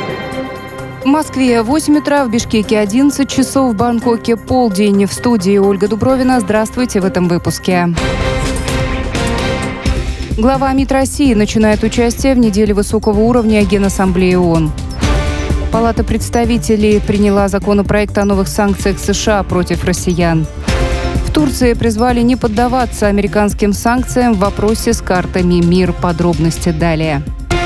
В Москве 8 утра, в Бишкеке 11 часов, в Бангкоке полдень. В студии Ольга Дубровина. Здравствуйте в этом выпуске. Глава МИД России начинает участие в неделе высокого уровня Генассамблеи ООН. Палата представителей приняла законопроект о новых санкциях США против россиян. В Турции призвали не поддаваться американским санкциям в вопросе с картами МИР. Подробности далее.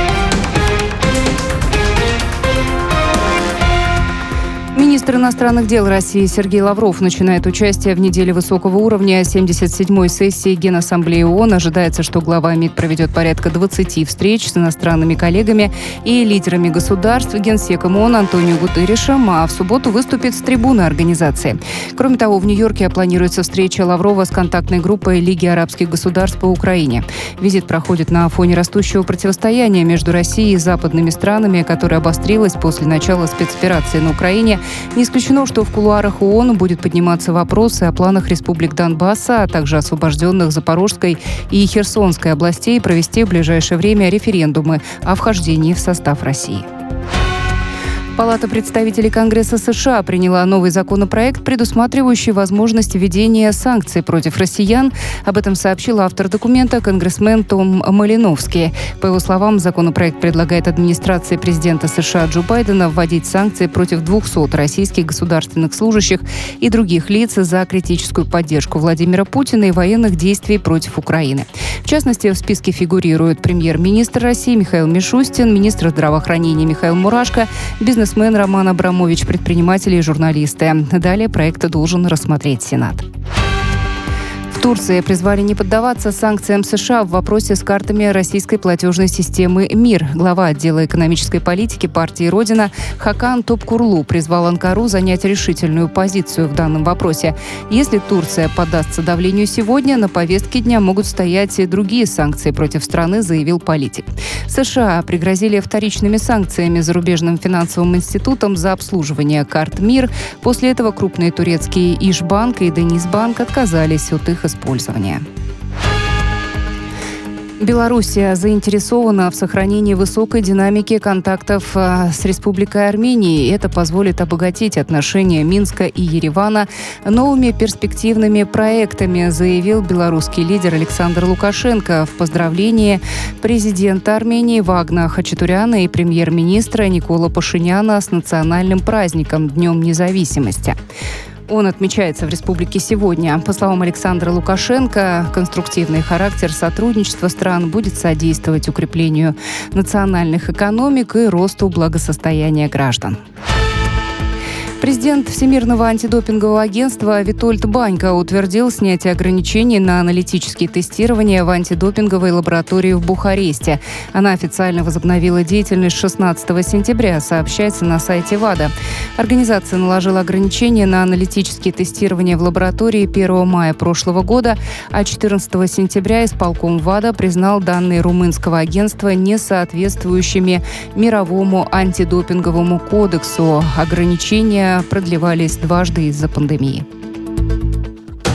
Министр иностранных дел России Сергей Лавров начинает участие в неделе высокого уровня 77-й сессии Генассамблеи ООН. Ожидается, что глава МИД проведет порядка 20 встреч с иностранными коллегами и лидерами государств, генсеком ООН Антонио Гутерришем, а в субботу выступит с трибуны организации. Кроме того, в Нью-Йорке планируется встреча Лаврова с контактной группой Лиги арабских государств по Украине. Визит проходит на фоне растущего противостояния между Россией и западными странами, которое обострилось после начала спецоперации на Украине. Не исключено, что в кулуарах ООН будет подниматься вопросы о планах республик Донбасса, а также освобожденных Запорожской и Херсонской областей провести в ближайшее время референдумы о вхождении в состав России. Палата представителей Конгресса США приняла новый законопроект, предусматривающий возможность введения санкций против россиян. Об этом сообщил автор документа, конгрессмен Том Малиновский. По его словам, законопроект предлагает администрации президента США Джо Байдена вводить санкции против 200 российских государственных служащих и других лиц за критическую поддержку Владимира Путина и военных действий против Украины. В частности, в списке фигурируют премьер-министр России Михаил Мишустин, министр здравоохранения Михаил Мурашко, бизнесмен Роман Абрамович, предприниматели и журналисты. Далее проект должен рассмотреть Сенат. В Турции призвали не поддаваться санкциям США в вопросе с картами российской платежной системы МИР. Глава отдела экономической политики партии «Родина» Хакан Топкурлу призвал Анкару занять решительную позицию в данном вопросе. Если Турция поддастся давлению сегодня, на повестке дня могут стоять и другие санкции против страны, заявил политик. США пригрозили вторичными санкциями зарубежным финансовым институтам за обслуживание карт МИР. После этого крупные турецкие Ишбанк и Денизбанк отказались от их использования. Белоруссия заинтересована в сохранении высокой динамики контактов с Республикой Армения. Это позволит обогатить отношения Минска и Еревана новыми перспективными проектами, заявил белорусский лидер Александр Лукашенко в поздравлении президента Армении Вагна Хачатуряна и премьер-министра Никола Пашиняна с национальным праздником Днем независимости. Он отмечается в республике сегодня. По словам Александра Лукашенко, конструктивный характер сотрудничества стран будет содействовать укреплению национальных экономик и росту благосостояния граждан. Президент Всемирного антидопингового агентства Витольд Банька утвердил снятие ограничений на аналитические тестирования в антидопинговой лаборатории в Бухаресте. Она официально возобновила деятельность 16 сентября, сообщается на сайте ВАДА. Организация наложила ограничения на аналитические тестирования в лаборатории 1 мая прошлого года, а 14 сентября исполком ВАДА признал данные румынского агентства несоответствующими мировому антидопинговому кодексу. Ограничения продлевались дважды из-за пандемии.